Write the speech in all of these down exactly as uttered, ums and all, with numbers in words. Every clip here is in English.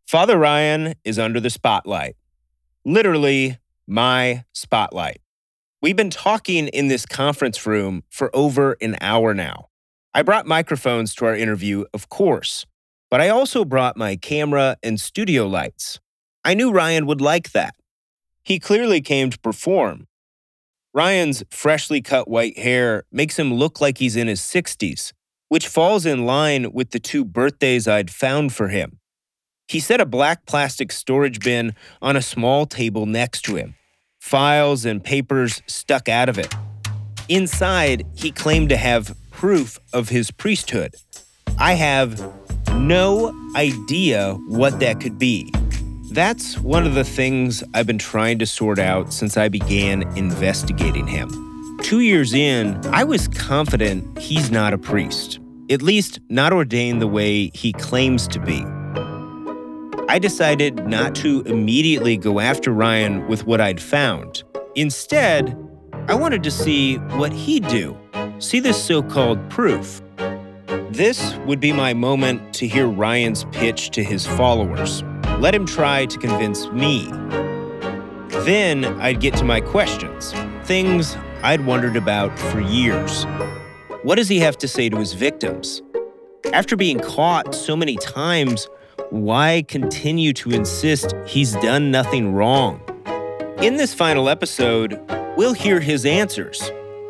Father Ryan is under the spotlight. Literally, my spotlight. We've been talking in this conference room for over an hour now. I brought microphones to our interview, of course, but I also brought my camera and studio lights. I knew Ryan would like that. He clearly came to perform. Ryan's freshly cut white hair makes him look like he's in his sixties, which falls in line with the two birthdays I'd found for him. He set a black plastic storage bin on a small table next to him. Files and papers stuck out of it. Inside, he claimed to have proof of his priesthood. I have no idea what that could be. That's one of the things I've been trying to sort out since I began investigating him. Two years in, I was confident he's not a priest, at least not ordained the way he claims to be. I decided not to immediately go after Ryan with what I'd found. Instead, I wanted to see what he'd do, see this so-called proof. This would be my moment to hear Ryan's pitch to his followers. Let him try to convince me. Then I'd get to my questions, things I'd wondered about for years. What does he have to say to his victims? After being caught so many times, why continue to insist he's done nothing wrong? In this final episode, we'll hear his answers.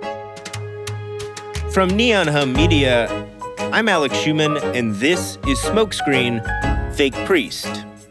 From Neon Hum Media, I'm Alex Schuman, and this is Smokescreen, Fake Priest.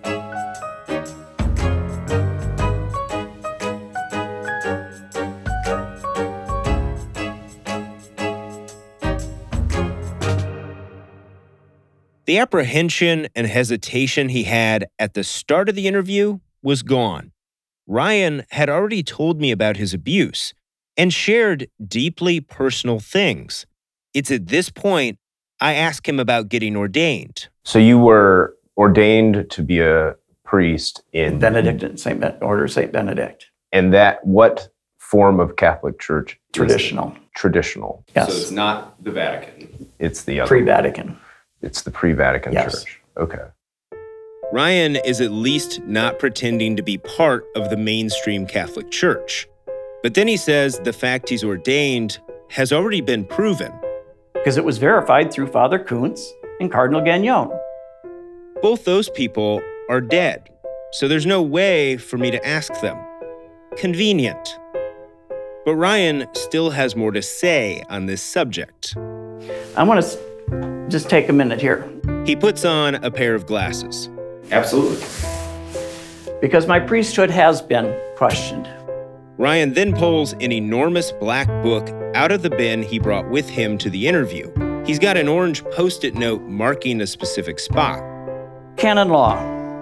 The apprehension and hesitation he had at the start of the interview was gone. Ryan had already told me about his abuse and shared deeply personal things. It's at this point I asked him about getting ordained. So you were ordained to be a priest in Benedictine, Saint Ben- Order of Saint Benedict. And that, what form of Catholic Church? Traditional. Is it? Traditional. Yes. So it's not the Vatican. It's the other. Pre-Vatican. It's the pre-Vatican Yes. Church. Okay. Ryan is at least not pretending to be part of the mainstream Catholic Church. But then he says the fact he's ordained has already been proven. Because it was verified through Father Kuntz and Cardinal Gagnon. Both those people are dead, so there's no way for me to ask them. Convenient. But Ryan still has more to say on this subject. I want to just take a minute here. He puts on a pair of glasses. Absolutely. Because my priesthood has been questioned. Ryan then pulls an enormous black book out of the bin he brought with him to the interview. He's got an orange Post-it note marking a specific spot. Canon Law.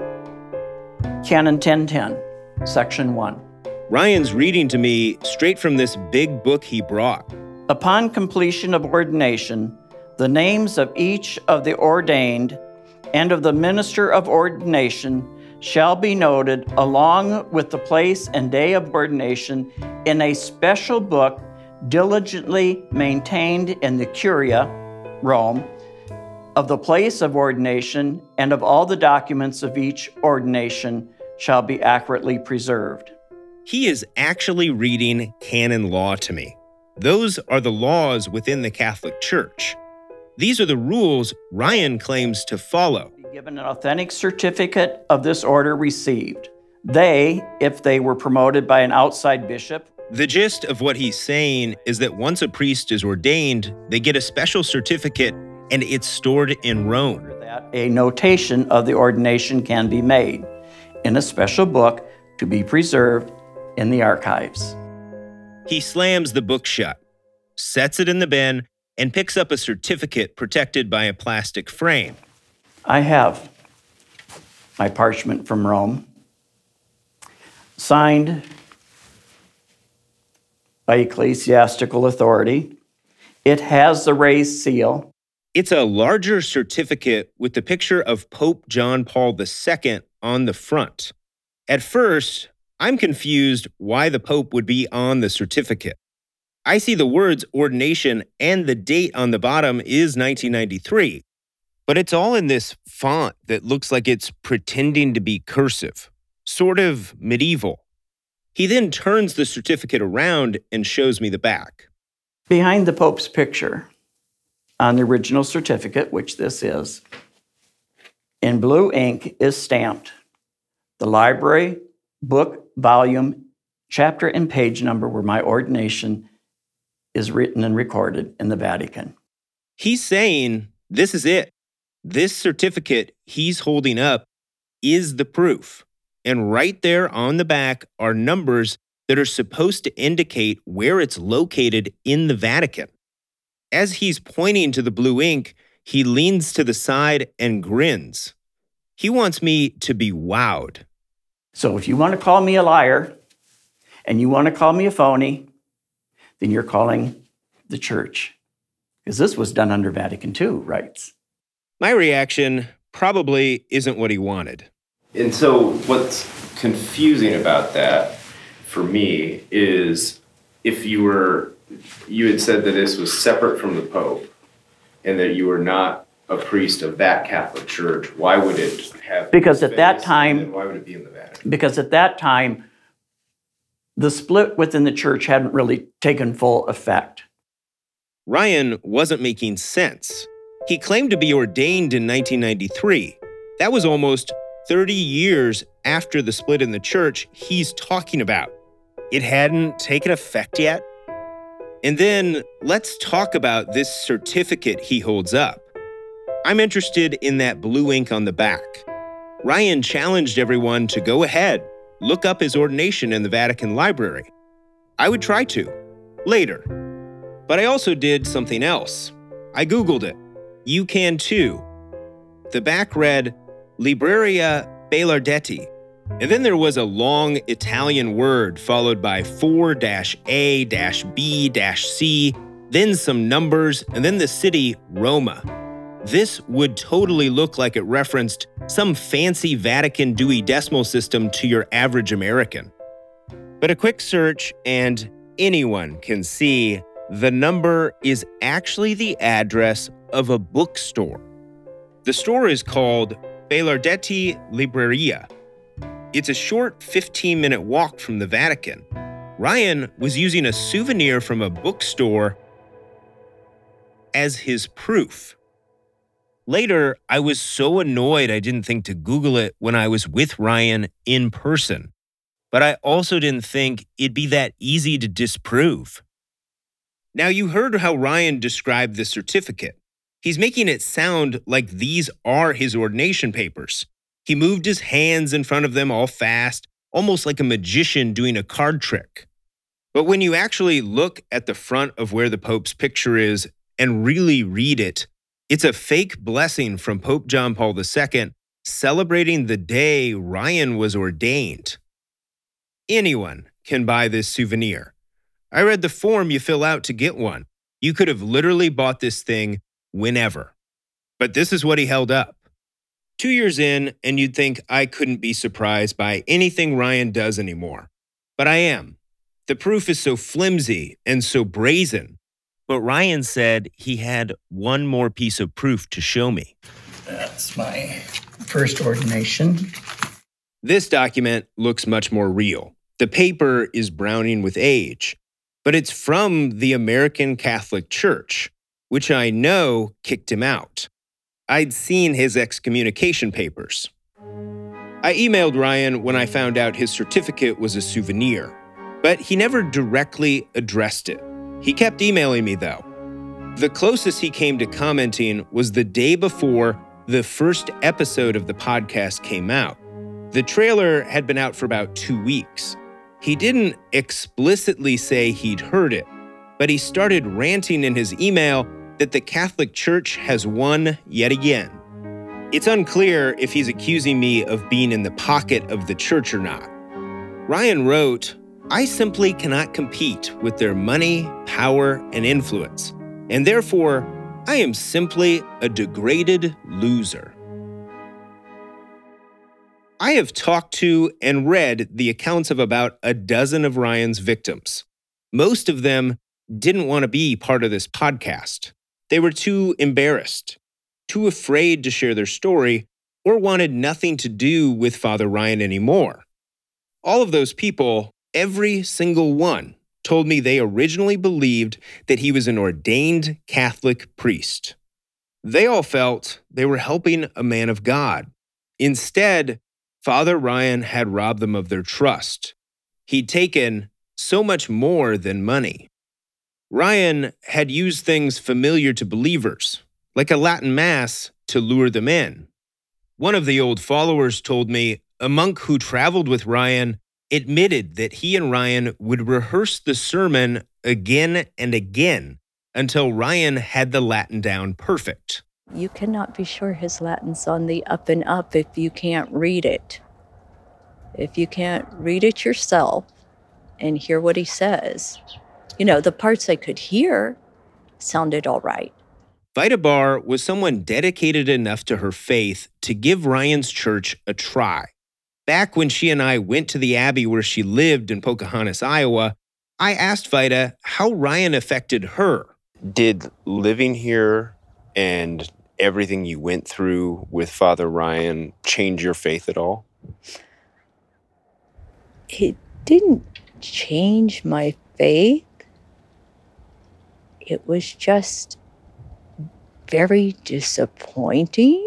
Canon ten ten, Section one. Ryan's reading to me straight from this big book he brought. Upon completion of ordination, the names of each of the ordained and of the minister of ordination shall be noted along with the place and day of ordination in a special book diligently maintained in the Curia, Rome, of the place of ordination, and of all the documents of each ordination shall be accurately preserved. He is actually reading canon law to me. Those are the laws within the Catholic Church. These are the rules Ryan claims to follow. Given an authentic certificate of this order received. They, if they were promoted by an outside bishop. The gist of what he's saying is that once a priest is ordained, they get a special certificate and it's stored in Rome. That a notation of the ordination can be made in a special book to be preserved in the archives. He slams the book shut, sets it in the bin, and picks up a certificate protected by a plastic frame. I have my parchment from Rome, signed by ecclesiastical authority. It has the raised seal. It's a larger certificate with the picture of Pope John Paul the Second on the front. At first, I'm confused why the Pope would be on the certificate. I see the words ordination and the date on the bottom is nineteen ninety-three. But it's all in this font that looks like it's pretending to be cursive, sort of medieval. He then turns the certificate around and shows me the back. Behind the Pope's picture on the original certificate, which this is, in blue ink is stamped the library, book, volume, chapter, and page number where my ordination is written and recorded in the Vatican. He's saying this is it. This certificate he's holding up is the proof. And right there on the back are numbers that are supposed to indicate where it's located in the Vatican. As he's pointing to the blue ink, he leans to the side and grins. He wants me to be wowed. So if you want to call me a liar and you want to call me a phony, then you're calling the church. Because this was done under Vatican Two rights. My reaction probably isn't what he wanted. And so what's confusing about that for me is if you were, you had said that this was separate from the Pope and that you were not a priest of that Catholic Church, why would it have... Because at that time... Why would it be in the Vatican? Because at that time, the split within the church hadn't really taken full effect. Ryan wasn't making sense. He claimed to be ordained in nineteen ninety-three. That was almost thirty years after the split in the church he's talking about. It hadn't taken effect yet? And then let's talk about this certificate he holds up. I'm interested in that blue ink on the back. Ryan challenged everyone to go ahead, look up his ordination in the Vatican Library. I would try to, later. But I also did something else. I Googled it. You can too. The back read, Libreria Belardetti. And then there was a long Italian word followed by four A B C, then some numbers, and then the city, Roma. This would totally look like it referenced some fancy Vatican Dewey Decimal System to your average American. But a quick search and anyone can see the number is actually the address of a bookstore. The store is called Belardetti Libreria. It's a short fifteen-minute walk from the Vatican. Ryan was using a souvenir from a bookstore as his proof. Later, I was so annoyed I didn't think to Google it when I was with Ryan in person. But I also didn't think it'd be that easy to disprove. Now, you heard how Ryan described the certificate. He's making it sound like these are his ordination papers. He moved his hands in front of them all fast, almost like a magician doing a card trick. But when you actually look at the front of where the Pope's picture is and really read it, it's a fake blessing from Pope John Paul the Second celebrating the day Ryan was ordained. Anyone can buy this souvenir. I read the form you fill out to get one. You could have literally bought this thing whenever. But this is what he held up. Two years in, and you'd think I couldn't be surprised by anything Ryan does anymore. But I am. The proof is so flimsy and so brazen. But Ryan said he had one more piece of proof to show me. That's my first ordination. This document looks much more real. The paper is browning with age. But it's from the American Catholic Church, which I know kicked him out. I'd seen his excommunication papers. I emailed Ryan when I found out his certificate was a souvenir, but he never directly addressed it. He kept emailing me, though. The closest he came to commenting was the day before the first episode of the podcast came out. The trailer had been out for about two weeks. He didn't explicitly say he'd heard it, but he started ranting in his email that the Catholic Church has won yet again. It's unclear if he's accusing me of being in the pocket of the church or not. Ryan wrote, I simply cannot compete with their money, power, and influence, and therefore, I am simply a degraded loser. I have talked to and read the accounts of about a dozen of Ryan's victims. Most of them didn't want to be part of this podcast. They were too embarrassed. too afraid to share their story, or wanted nothing to do with Father Ryan anymore. All of those people, every single one, told me they originally believed that he was an ordained Catholic priest. They all felt they were helping a man of God. Instead, Father Ryan had robbed them of their trust. He'd taken so much more than money. Ryan had used things familiar to believers, like a Latin Mass, to lure them in. One of the old followers told me a monk who traveled with Ryan admitted that he and Ryan would rehearse the sermon again and again until Ryan had the Latin down perfect. You cannot be sure his Latin's on the up and up if you can't read it. If you can't read it yourself and hear what he says, you know, the parts I could hear sounded all right. Vida Barr was someone dedicated enough to her faith to give Ryan's church a try. Back when she and I went to the abbey where she lived in Pocahontas, Iowa, I asked Vida how Ryan affected her. Did living here and everything you went through with Father Ryan change your faith at all? It didn't change my faith. It was just very disappointing.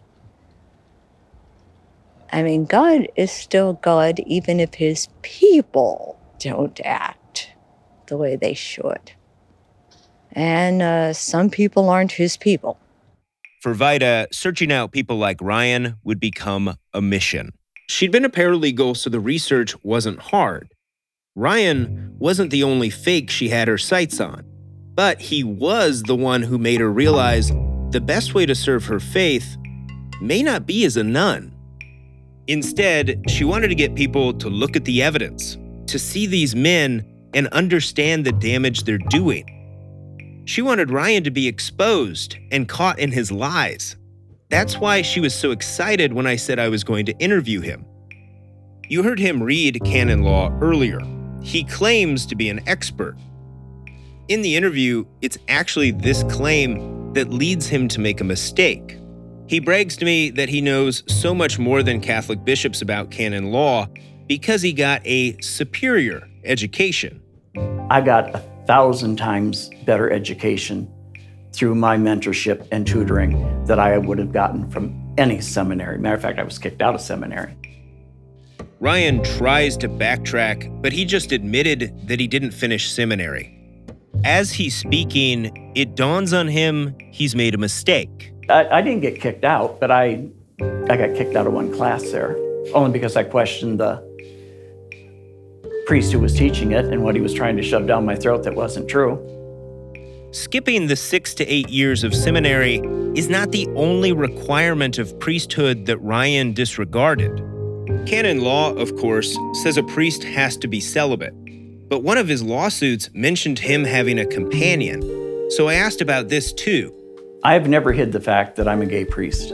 I mean, God is still God even if his people don't act the way they should. And uh, some people aren't his people. For Vida, searching out people like Ryan would become a mission. She'd been a paralegal, so the research wasn't hard. Ryan wasn't the only fake she had her sights on, but he was the one who made her realize the best way to serve her faith may not be as a nun. Instead, she wanted to get people to look at the evidence, to see these men and understand the damage they're doing. She wanted Ryan to be exposed and caught in his lies. That's why she was so excited when I said I was going to interview him. You heard him read canon law earlier. He claims to be an expert. In the interview, it's actually this claim that leads him to make a mistake. He brags to me that he knows so much more than Catholic bishops about canon law because he got a superior education. I got a thousand times better education through my mentorship and tutoring that I would have gotten from any seminary. Matter of fact, I was kicked out of seminary. Ryan tries to backtrack, but he just admitted that he didn't finish seminary. As he's speaking, it dawns on him he's made a mistake. I, I didn't get kicked out, but I, I got kicked out of one class there, only because I questioned the priest who was teaching it and what he was trying to shove down my throat that wasn't true. Skipping the six to eight years of seminary is not the only requirement of priesthood that Ryan disregarded. Canon law, of course, says a priest has to be celibate, but one of his lawsuits mentioned him having a companion, so I asked about this too. I've never hid the fact that I'm a gay priest.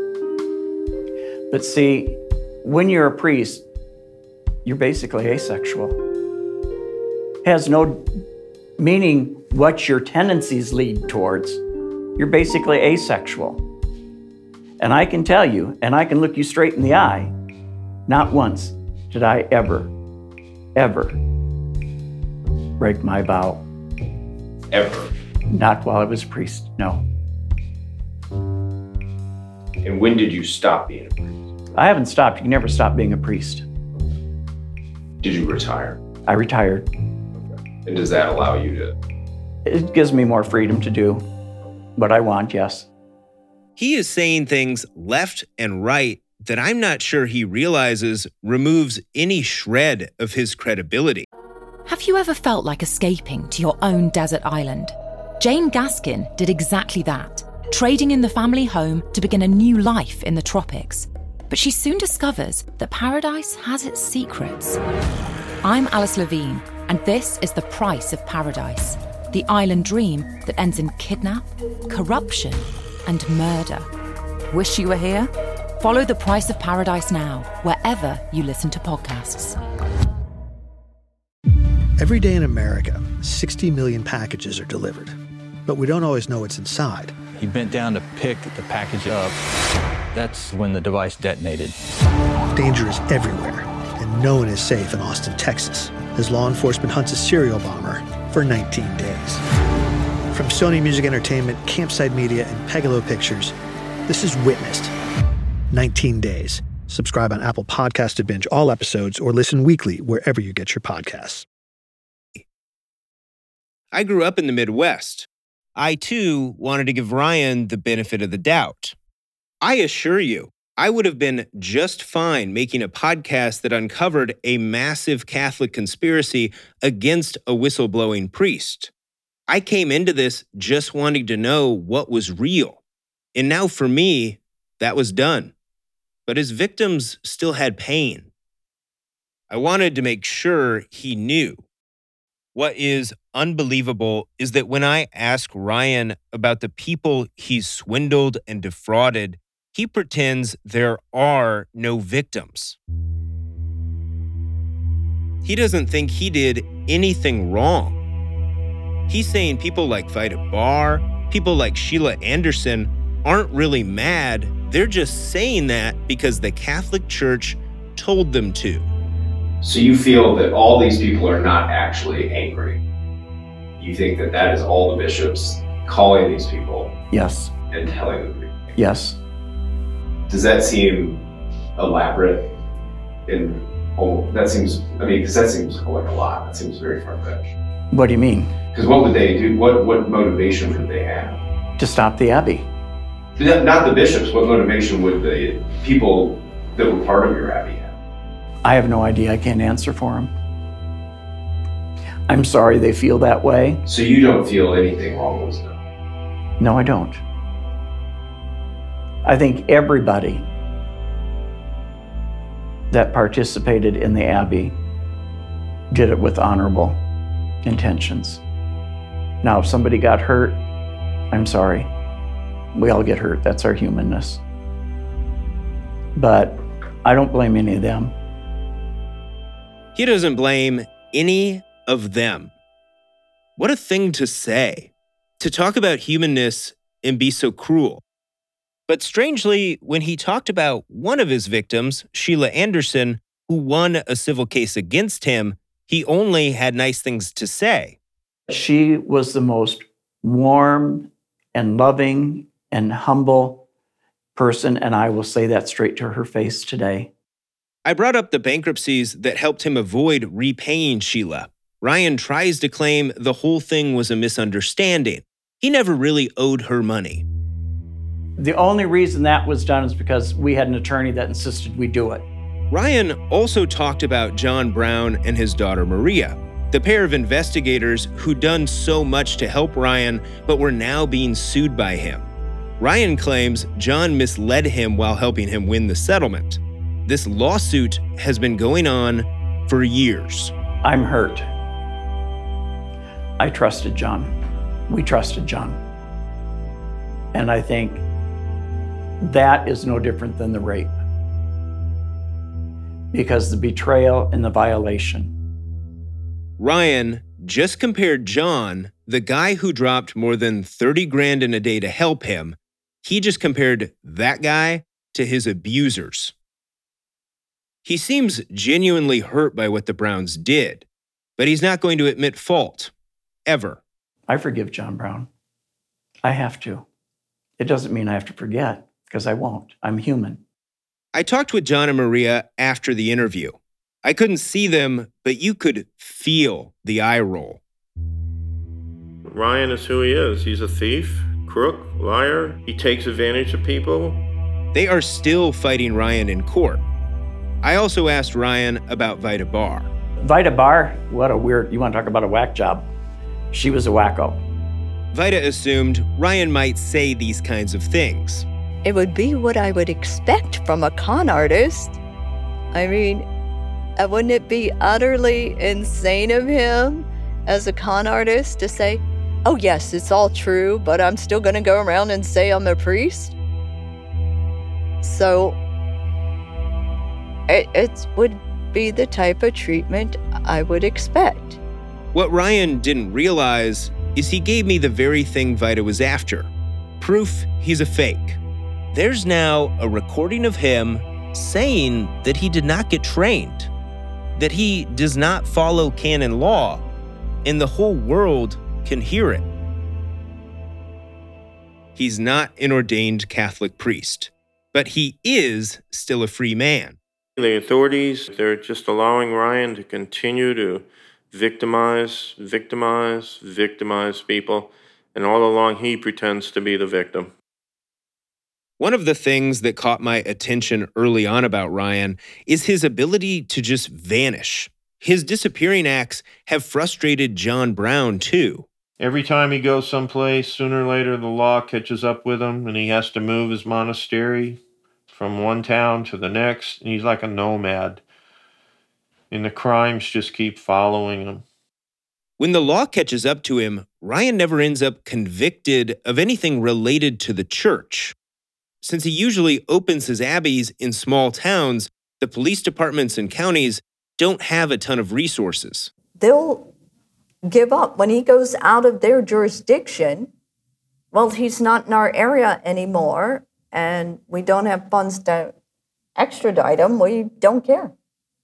But see, when you're a priest, you're basically asexual. It has no meaning what your tendencies lead towards. You're basically asexual. And I can tell you, and I can look you straight in the eye, not once did I ever, ever break my vow. Ever? Not while I was a priest, no. And when did you stop being a priest? I haven't stopped. You can never stop being a priest. Did you retire? I retired. Okay. And does that allow you to? It gives me more freedom to do what I want, yes. He is saying things left and right that I'm not sure he realizes removes any shred of his credibility. Have you ever felt like escaping to your own desert island? Jane Gaskin did exactly that, trading in the family home to begin a new life in the tropics. But she soon discovers that paradise has its secrets. I'm Alice Levine, and this is The Price of Paradise, the island dream that ends in kidnap, corruption, and murder. Wish you were here? Follow The Price of Paradise now, wherever you listen to podcasts. Every day in America, sixty million packages are delivered. But we don't always know what's inside. He bent down to pick the package up. That's when the device detonated. Danger is everywhere, and no one is safe in Austin, Texas, as law enforcement hunts a serial bomber for nineteen days. From Sony Music Entertainment, Campside Media, and Pegalo Pictures, this is Witnessed. nineteen days. Subscribe on Apple Podcasts to binge all episodes or listen weekly wherever you get your podcasts. I grew up in the Midwest. I, too, wanted to give Ryan the benefit of the doubt. I assure you, I would have been just fine making a podcast that uncovered a massive Catholic conspiracy against a whistleblowing priest. I came into this just wanting to know what was real. And now for me, that was done. But his victims still had pain. I wanted to make sure he knew. What is unbelievable is that when I ask Ryan about the people he's swindled and defrauded, he pretends there are no victims. He doesn't think he did anything wrong. He's saying people like Vida Barr, people like Sheila Anderson aren't really mad. They're just saying that because the Catholic Church told them to. So you feel that all these people are not actually angry? You think that that is all the bishops calling these people Yes, and telling them? yes. Does that seem elaborate? And oh, that seems, I mean, because that seems like a lot. That seems very far-fetched. What do you mean? Because what would they do? What what motivation would they have? To stop the Abbey. Not the bishops. What motivation would the people that were part of your abbey have? I have no idea. I can't answer for them. I'm sorry they feel that way. So you don't feel anything wrong was done? No, I don't. I think everybody that participated in the Abbey did it with honorable intentions. Now, if somebody got hurt, I'm sorry. We all get hurt. That's our humanness. But I don't blame any of them. He doesn't blame any of them. What a thing to say, to talk about humanness and be so cruel. But strangely, when he talked about one of his victims, Sheila Anderson, who won a civil case against him, he only had nice things to say. She was the most warm and loving and humble person, and I will say that straight to her face today. I brought up the bankruptcies that helped him avoid repaying Sheila. Ryan tries to claim the whole thing was a misunderstanding. He never really owed her money. The only reason that was done is because we had an attorney that insisted we do it. Ryan also talked about John Brown and his daughter Maria, the pair of investigators who'd done so much to help Ryan but were now being sued by him. Ryan claims John misled him while helping him win the settlement. This lawsuit has been going on for years. I'm hurt. I trusted John. We trusted John. And I think that is no different than the rape. Because the betrayal and the violation. Ryan just compared John, the guy who dropped more than thirty grand in a day to help him, he just compared that guy to his abusers. He seems genuinely hurt by what the Browns did, but he's not going to admit fault, ever. I forgive John Brown. I have to. It doesn't mean I have to forget, because I won't. I'm human. I talked with John and Maria after the interview. I couldn't see them, but you could feel the eye roll. Ryan is who he is. He's a thief, crook, liar. He takes advantage of people. They are still fighting Ryan in court. I also asked Ryan about Vida Barr. Vida Barr, what a weird, you want to talk about a whack job. She was a wacko. Vida assumed Ryan might say these kinds of things. It would be what I would expect from a con artist. I mean, uh, wouldn't it be utterly insane of him as a con artist to say, oh yes, it's all true, but I'm still gonna go around and say I'm a priest? So it, it would be the type of treatment I would expect. What Ryan didn't realize is he gave me the very thing Vida was after. proof he's a fake. There's now a recording of him saying that he did not get trained, that he does not follow canon law, and the whole world can hear it. He's not an ordained Catholic priest, but he is still a free man. The authorities, they're just allowing Ryan to continue to victimize, victimize, victimize people, and all along he pretends to be the victim. One of the things that caught my attention early on about Ryan is his ability to just vanish. His disappearing acts have frustrated John Brown, too. Every time he goes someplace, sooner or later the law catches up with him and he has to move his monastery from one town to the next, and he's like a nomad. And the crimes just keep following him. When the law catches up to him, Ryan never ends up convicted of anything related to the church. Since he usually opens his abbeys in small towns, the police departments and counties don't have a ton of resources. They'll give up. When he goes out of their jurisdiction, well, he's not in our area anymore, and we don't have funds to extradite him. We don't care.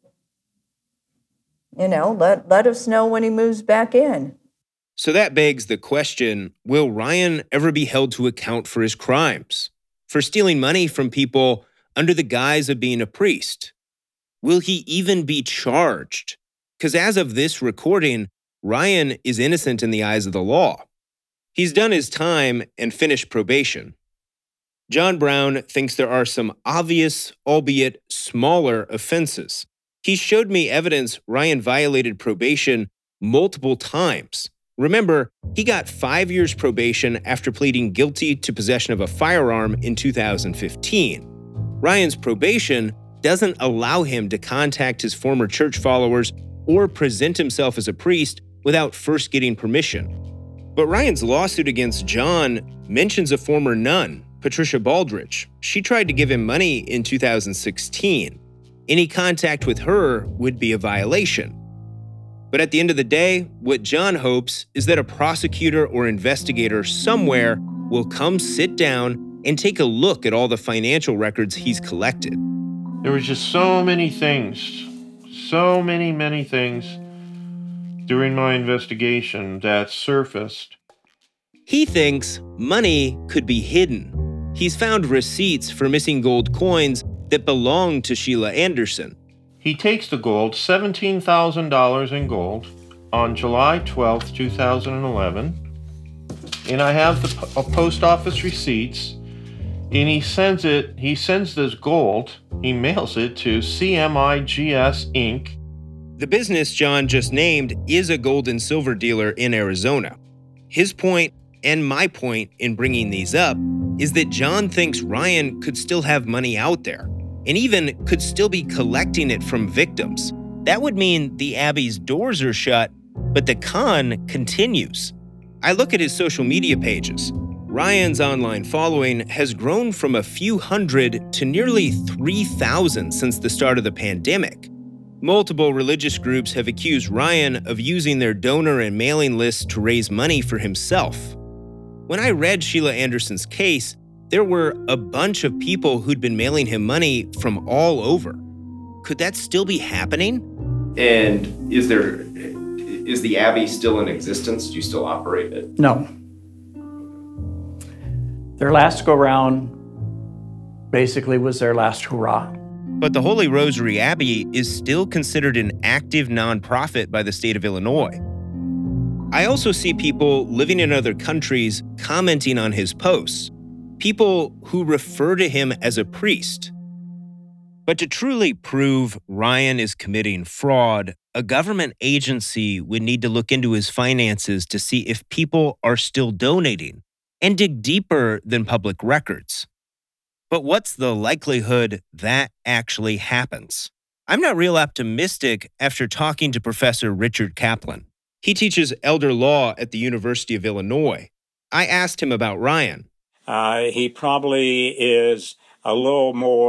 You know, let, let us know when he moves back in. So that begs the question, will Ryan ever be held to account for his crimes? For stealing money from people under the guise of being a priest? Will he even be charged? Because as of this recording, Ryan is innocent in the eyes of the law. He's done his time and finished probation. John Brown thinks there are some obvious, albeit smaller, offenses. He showed me evidence Ryan violated probation multiple times. Remember, he got five years probation after pleading guilty to possession of a firearm in two thousand fifteen. Ryan's probation doesn't allow him to contact his former church followers or present himself as a priest without first getting permission. But Ryan's lawsuit against John mentions a former nun, Patricia Baldrige. She tried to give him money in two thousand sixteen. Any contact with her would be a violation. But at the end of the day, what John hopes is that a prosecutor or investigator somewhere will come sit down and take a look at all the financial records he's collected. There was just so many things, so many, many things during my investigation that surfaced. He thinks money could be hidden. He's found receipts for missing gold coins that belonged to Sheila Anderson. He takes the gold, seventeen thousand dollars in gold, on July twelfth, two thousand eleven. And I have the uh, post office receipts. And he sends it, he sends this gold, he mails it to C M I G S Incorporated. The business John just named is a gold and silver dealer in Arizona. His point, and my point in bringing these up, is that John thinks Ryan could still have money out there, and even could still be collecting it from victims. That would mean the Abbey's doors are shut, but the con continues. I look at his social media pages. Ryan's online following has grown from a few hundred to nearly three thousand since the start of the pandemic. Multiple religious groups have accused Ryan of using their donor and mailing lists to raise money for himself. When I read Sheila Anderson's case, there were a bunch of people who'd been mailing him money from all over. Could that still be happening? And is there, is the Abbey still in existence? Do you still operate it? No. Their last go-round basically was their last hurrah. But the Holy Rosary Abbey is still considered an active nonprofit by the state of Illinois. I also see people living in other countries commenting on his posts, people who refer to him as a priest. But to truly prove Ryan is committing fraud, a government agency would need to look into his finances to see if people are still donating and dig deeper than public records. But what's the likelihood that actually happens? I'm not real optimistic after talking to Professor Richard Kaplan. He teaches elder law at the University of Illinois. I asked him about Ryan. Uh, he probably is a little more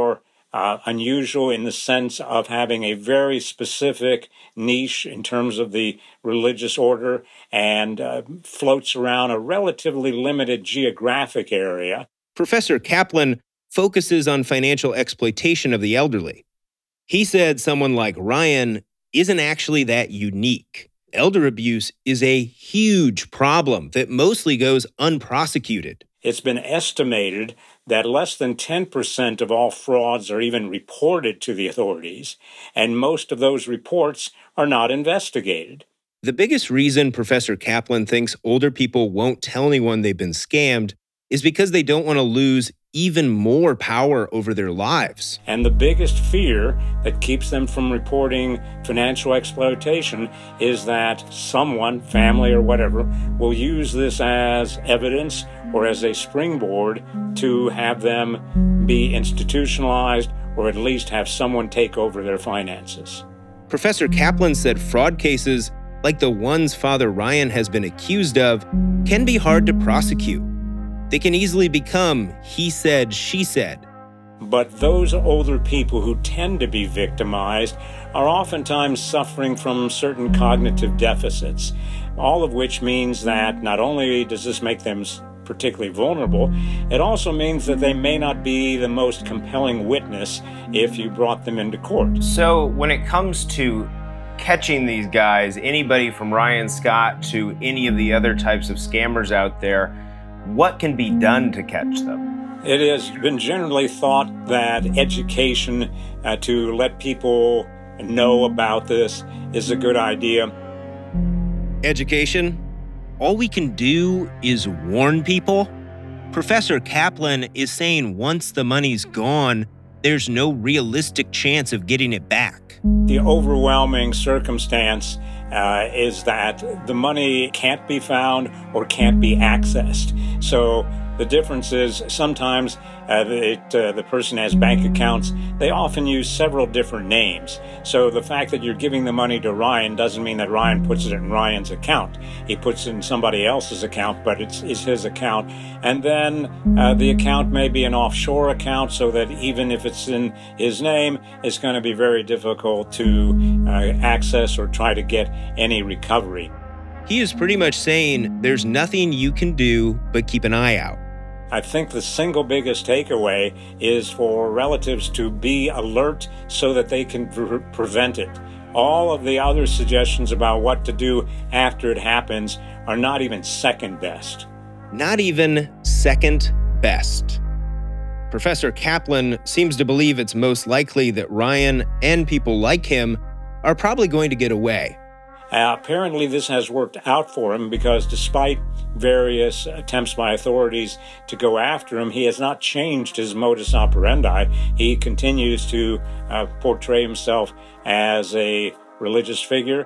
uh, unusual in the sense of having a very specific niche in terms of the religious order and uh, floats around a relatively limited geographic area. Professor Kaplan focuses on financial exploitation of the elderly. He said someone like Ryan isn't actually that unique. Elder abuse is a huge problem that mostly goes unprosecuted. It's been estimated that less than ten percent of all frauds are even reported to the authorities, and most of those reports are not investigated. The biggest reason Professor Kaplan thinks older people won't tell anyone they've been scammed is because they don't want to lose even more power over their lives. And the biggest fear that keeps them from reporting financial exploitation is that someone, family or whatever, will use this as evidence or as a springboard to have them be institutionalized or at least have someone take over their finances. Professor Kaplan said fraud cases, like the ones Father Ryan has been accused of, can be hard to prosecute. They can easily become he said, she said. But those older people who tend to be victimized are oftentimes suffering from certain cognitive deficits, all of which means that not only does this make them particularly vulnerable, it also means that they may not be the most compelling witness if you brought them into court. So when it comes to catching these guys, anybody from Ryan Scott to any of the other types of scammers out there, what can be done to catch them? It has been generally thought that education uh, to let people know about this is a good idea. Education? All we can do is warn people? Professor Kaplan is saying once the money's gone, there's no realistic chance of getting it back. The overwhelming circumstance uh, is that the money can't be found or can't be accessed. So the difference is sometimes uh, it, uh, the person has bank accounts. They often use several different names. So the fact that you're giving the money to Ryan doesn't mean that Ryan puts it in Ryan's account. He puts it in somebody else's account, but it's, it's his account. And then uh, the account may be an offshore account, so that even if it's in his name, it's going to be very difficult to uh, access or try to get any recovery. He is pretty much saying there's nothing you can do but keep an eye out. I think the single biggest takeaway is for relatives to be alert so that they can pre- prevent it. All of the other suggestions about what to do after it happens are not even second best. Not even second best. Professor Kaplan seems to believe it's most likely that Ryan and people like him are probably going to get away. Uh, apparently this has worked out for him because despite various attempts by authorities to go after him, he has not changed his modus operandi. He continues to uh, portray himself as a religious figure.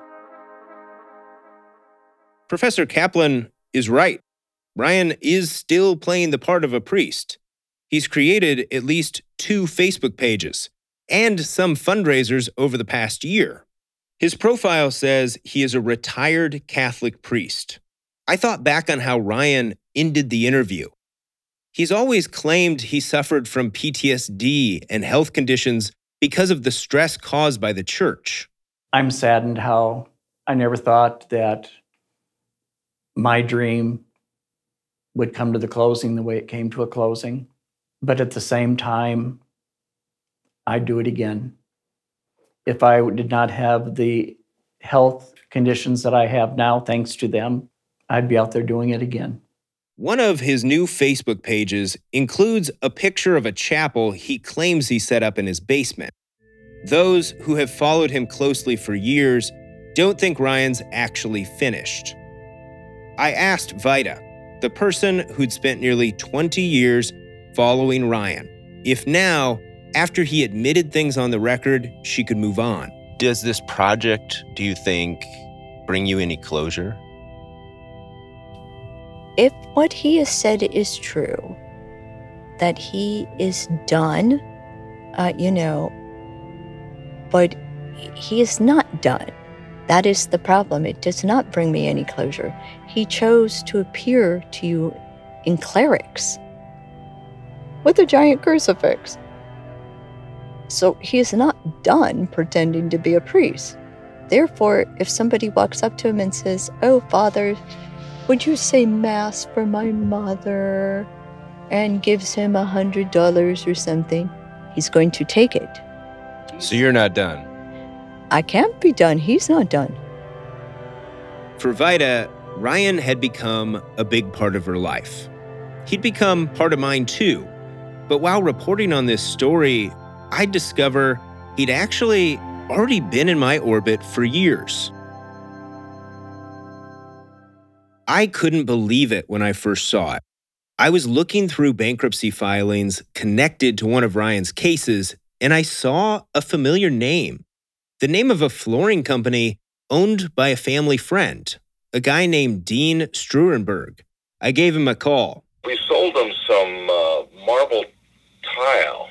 Professor Kaplan is right. Ryan is still playing the part of a priest. He's created at least two Facebook pages and some fundraisers over the past year. His profile says he is a retired Catholic priest. I thought back on how Ryan ended the interview. He's always claimed he suffered from P T S D and health conditions because of the stress caused by the church. I'm saddened how I never thought that my dream would come to the closing the way it came to a closing. But at the same time, I'd do it again. If I did not have the health conditions that I have now, thanks to them, I'd be out there doing it again. One of his new Facebook pages includes a picture of a chapel he claims he set up in his basement. Those who have followed him closely for years don't think Ryan's actually finished. I asked Vida, the person who'd spent nearly twenty years following Ryan, if now, after he admitted things on the record, she could move on. Does this project, do you think, bring you any closure? If what he has said is true, that he is done, uh, you know, but he is not done. That is the problem. It does not bring me any closure. He chose to appear to you in clerics with a giant crucifix. So he is not done pretending to be a priest. Therefore, if somebody walks up to him and says, "Oh, Father, would you say Mass for my mother?" and gives him a hundred dollars or something, he's going to take it. So you're not done. I can't be done. He's not done. For Vida, Ryan had become a big part of her life. He'd become part of mine too. But while reporting on this story, I'd discover he'd actually already been in my orbit for years. I couldn't believe it when I first saw it. I was looking through bankruptcy filings connected to one of Ryan's cases, and I saw a familiar name. The name of a flooring company owned by a family friend, a guy named Dean Strurenberg. I gave him a call. We sold them some uh, marble tile,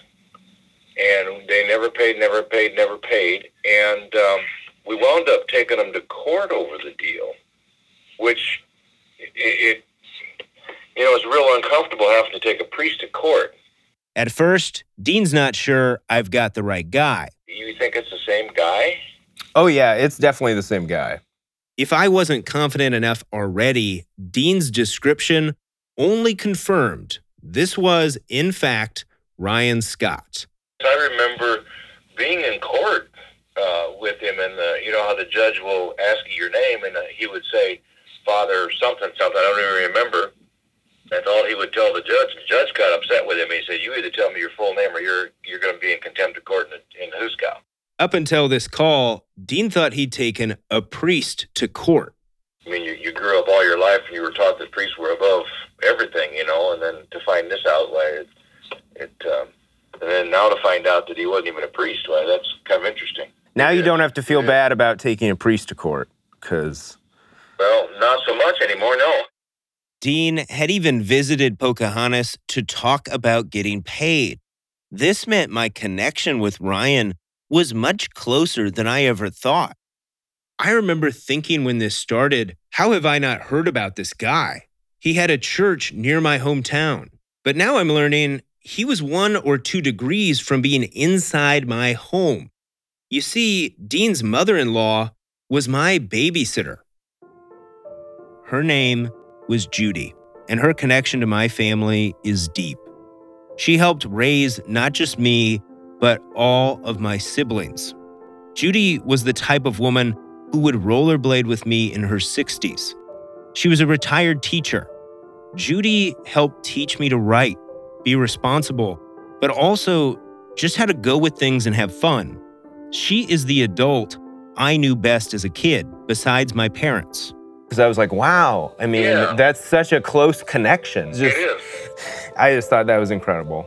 and they never paid, never paid, never paid. And um, we wound up taking them to court over the deal, which it, it you know, it's real uncomfortable having to take a priest to court. At first, Dean's not sure I've got the right guy. You think it's the same guy? Oh yeah, it's definitely the same guy. If I wasn't confident enough already, Dean's description only confirmed this was, in fact, Ryan Scott. I remember being in court uh, with him, and the, you know how the judge will ask you your name, and uh, he would say, Father something, something, I don't even remember. That's all he would tell the judge. The judge got upset with him. He said, you either tell me your full name or you're you're going to be in contempt of court in, in Huskow. Up until this call, Dean thought he'd taken a priest to court. I mean, you, you grew up all your life and you were taught that priests were above everything, you know, and then to find this out, why it, it um, and then now to find out that he wasn't even a priest, why that's kind of interesting. Now you don't have to feel bad about taking a priest to court, because... Well, not so much anymore, no. Dean had even visited Pocahontas to talk about getting paid. This meant my connection with Ryan was much closer than I ever thought. I remember thinking when this started, how have I not heard about this guy? He had a church near my hometown. But now I'm learning he was one or two degrees from being inside my home. You see, Dean's mother-in-law was my babysitter. Her name was Judy, and her connection to my family is deep. She helped raise not just me, but all of my siblings. Judy was the type of woman who would rollerblade with me in her sixties. She was a retired teacher. Judy helped teach me to write, be responsible, but also just how to go with things and have fun. She is the adult I knew best as a kid, besides my parents. Because I was like, wow, I mean, Yeah. that's such a close connection. Just, It is. I just thought that was incredible.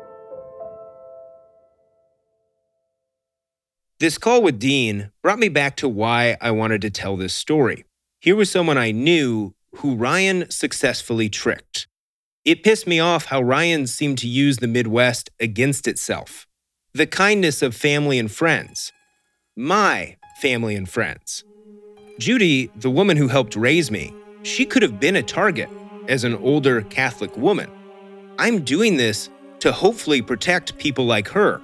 This call with Dean brought me back to why I wanted to tell this story. Here was someone I knew who Ryan successfully tricked. It pissed me off how Ryan seemed to use the Midwest against itself. The kindness of family and friends. My family and friends. Judy, the woman who helped raise me, she could have been a target as an older Catholic woman. I'm doing this to hopefully protect people like her.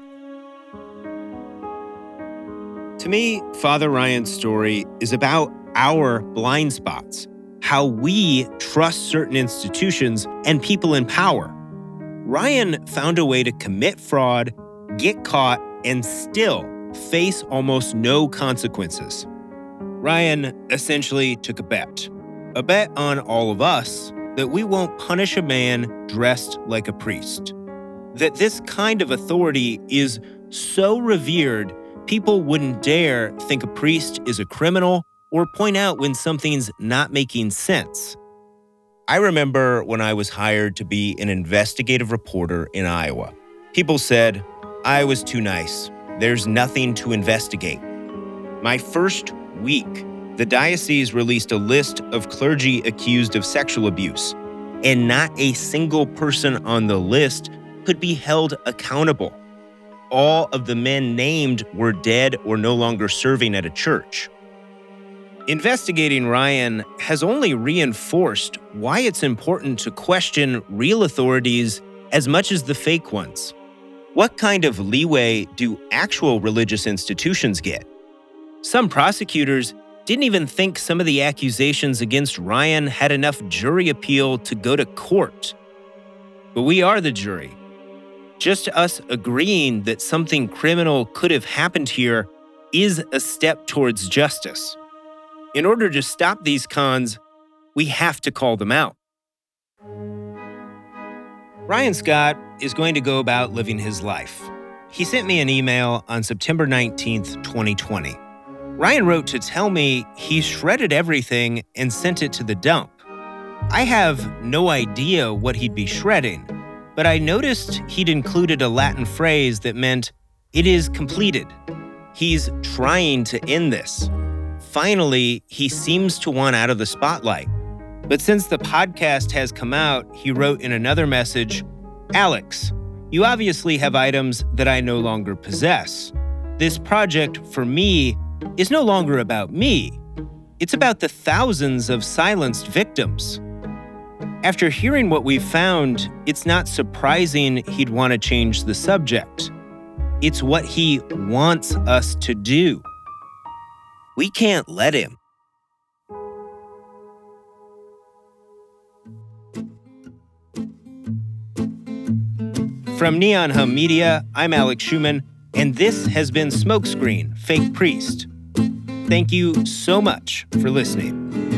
To me, Father Ryan's story is about our blind spots, how we trust certain institutions and people in power. Ryan found a way to commit fraud, get caught, and still face almost no consequences. Ryan essentially took a bet. A bet on all of us that we won't punish a man dressed like a priest. That this kind of authority is so revered, people wouldn't dare think a priest is a criminal or point out when something's not making sense. I remember when I was hired to be an investigative reporter in Iowa. People said, I was too nice. There's nothing to investigate. My first week, the diocese released a list of clergy accused of sexual abuse, and not a single person on the list could be held accountable. All of the men named were dead or no longer serving at a church. Investigating Ryan has only reinforced why it's important to question real authorities as much as the fake ones. What kind of leeway do actual religious institutions get? Some prosecutors didn't even think some of the accusations against Ryan had enough jury appeal to go to court. But we are the jury. Just us agreeing that something criminal could have happened here is a step towards justice. In order to stop these cons, we have to call them out. Ryan Scott is going to go about living his life. He sent me an email on September nineteenth, twenty twenty. Ryan wrote to tell me he shredded everything and sent it to the dump. I have no idea what he'd be shredding, but I noticed he'd included a Latin phrase that meant, "It is completed." He's trying to end this. Finally, he seems to want out of the spotlight. But since the podcast has come out, he wrote in another message, "Alex, you obviously have items that I no longer possess. This project, for me, is no longer about me. It's about the thousands of silenced victims." After hearing what we've found, it's not surprising he'd want to change the subject. It's what he wants us to do. We can't let him. From Neon Hum Media, I'm Alex Schuman, and this has been Smokescreen, Fake Priest. Thank you so much for listening.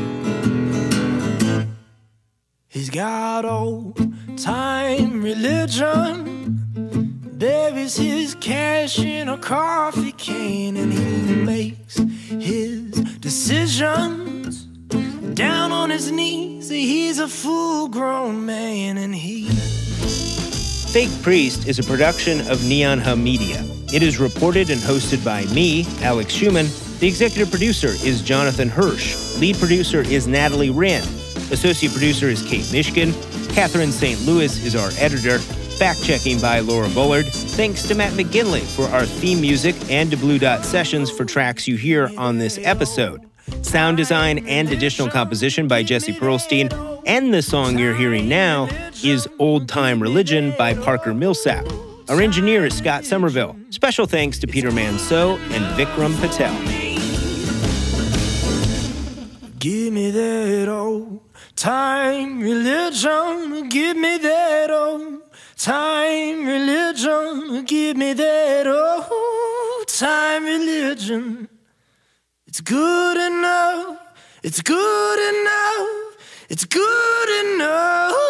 He's got old-time religion, buries his cash in a coffee can, and he makes his decisions down on his knees. He's a full-grown man, and he... Fake Priest is a production of Neon Hum Media. It is reported and hosted by me, Alex Schuman. The executive producer is Jonathan Hirsch. Lead producer is Natalie Wren. Associate producer is Kate Mishkin. Catherine Saint Louis is our editor. Fact-checking by Laura Bullard. Thanks to Matt McGinley for our theme music and to Blue Dot Sessions for tracks you hear on this episode. Sound design and additional composition by Jesse Pearlstein. And the song you're hearing now is Old Time Religion by Parker Millsap. Our engineer is Scott Somerville. Special thanks to Peter Manso and Vikram Patel. Give me that old time religion. Give me that old time religion. Give me that old time religion. It's good enough. It's good enough. It's good enough.